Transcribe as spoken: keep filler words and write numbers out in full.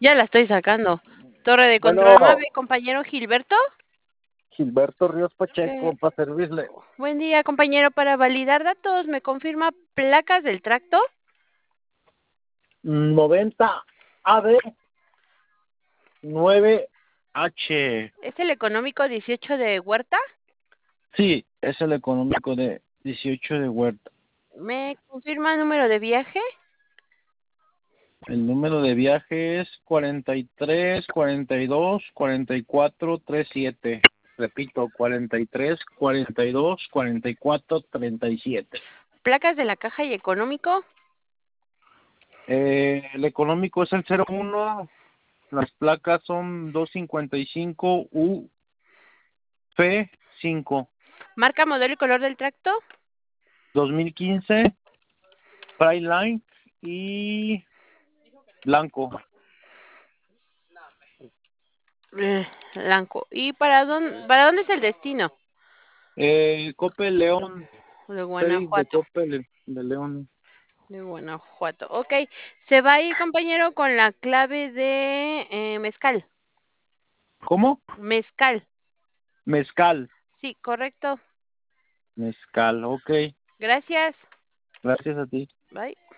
Ya la estoy sacando. Torre de control Bueno, amable, compañero Gilberto. Gilberto Ríos Pacheco, Ok. para servirle. Buen día, compañero. Para validar datos, ¿me confirma placas del tracto? noventa A D nueve H. ¿Es el económico dieciocho de Huerta? Sí, es el económico de dieciocho de Huerta. ¿Me confirma el número de viaje? El número de viaje es cuarenta y tres, cuarenta y dos, cuarenta y cuatro, treinta y siete. Repito, cuarenta y tres, cuarenta y dos, cuarenta y cuatro, treinta y siete. ¿Placas de la caja y económico? Eh, el económico es el cero uno. Las placas son doscientos cincuenta y cinco U F cinco. ¿Marca, modelo y color del tracto? dos mil quince, Priceline y blanco. Eh, blanco. ¿Y para dónde, para dónde es el destino? Eh, Coppel León, De series de Guanajuato. Coppel de León. De Guanajuato. Ok. Se va a ir, compañero, con la clave de eh, mezcal. ¿Cómo? Mezcal. Mezcal. Sí, correcto. Mezcal, ok. Gracias. Gracias a ti. Bye.